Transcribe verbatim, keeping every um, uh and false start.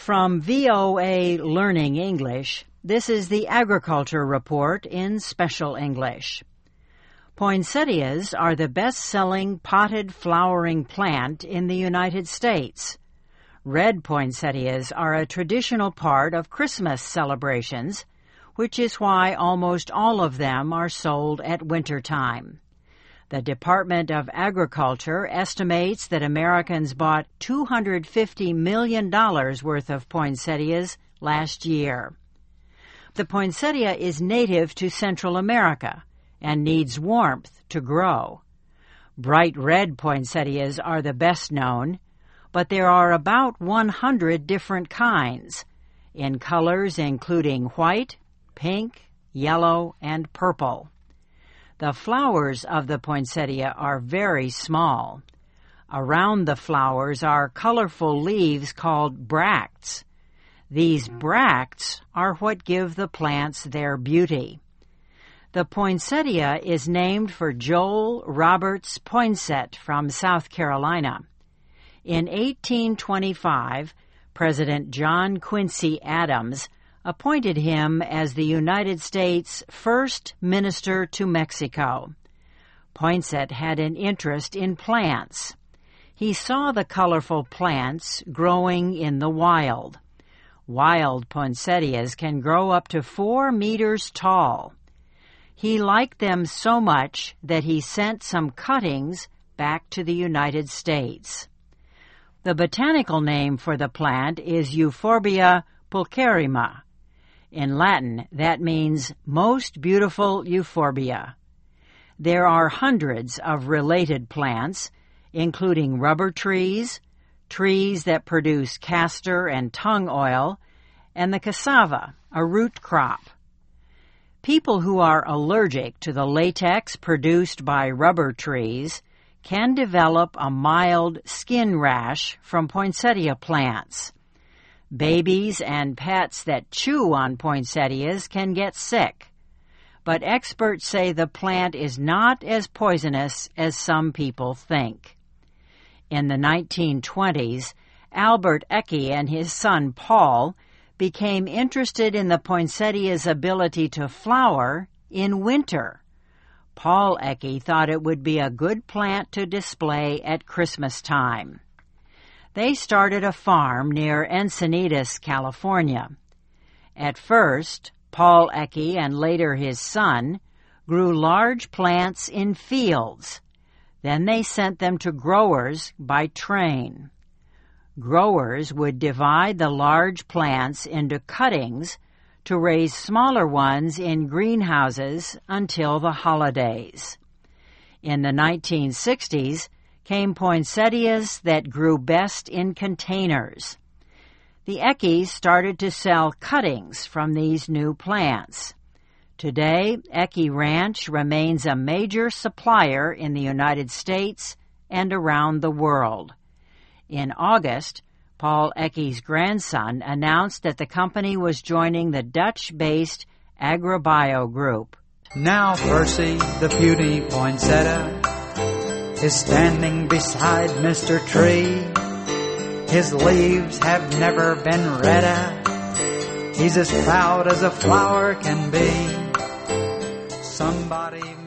From V O A Learning English, this is the Agriculture Report in Special English. Poinsettias are the best-selling potted flowering plant in the United States. Red poinsettias are a traditional part of Christmas celebrations, which is why almost all of them are sold at wintertime. The Department of Agriculture estimates that Americans bought two hundred fifty million dollars worth of poinsettias last year. The poinsettia is native to Central America and needs warmth to grow. Bright red poinsettias are the best known, but there are about one hundred different kinds, in colors including white, pink, yellow, and purple. The flowers of the poinsettia are very small. Around the flowers are colorful leaves called bracts. These bracts are what give the plants their beauty. The poinsettia is named for Joel Roberts Poinsett from South Carolina. In eighteen twenty-five, President John Quincy Adams appointed him as the United States' first minister to Mexico. Poinsett had an interest in plants. He saw the colorful plants growing in the wild. Wild poinsettias can grow up to four meters tall. He liked them so much that he sent some cuttings back to the United States. The botanical name for the plant is Euphorbia pulcherrima. In Latin, that means most beautiful euphorbia. There are hundreds of related plants, including rubber trees, trees that produce castor and tung oil, and the cassava, a root crop. People who are allergic to the latex produced by rubber trees can develop a mild skin rash from poinsettia plants. Babies and pets that chew on poinsettias can get sick, but experts say the plant is not as poisonous as some people think. In the nineteen twenties, Albert Ecke and his son Paul became interested in the poinsettia's ability to flower in winter. Paul Ecke thought it would be a good plant to display at Christmas time. They started a farm near Encinitas, California. At first, Paul Ecke and later his son grew large plants in fields. Then they sent them to growers by train. Growers would divide the large plants into cuttings to raise smaller ones in greenhouses until the holidays. In the nineteen sixties, came poinsettias that grew best in containers. The Eckes started to sell cuttings from these new plants. Today, Ecke Ranch remains a major supplier in the United States and around the world. In August, Paul Ecke's grandson announced that the company was joining the Dutch-based Agribio Group. Now Percy, the puny poinsettia, is standing beside Mister Tree. His leaves have never been redder. He's as proud as a flower can be. Somebody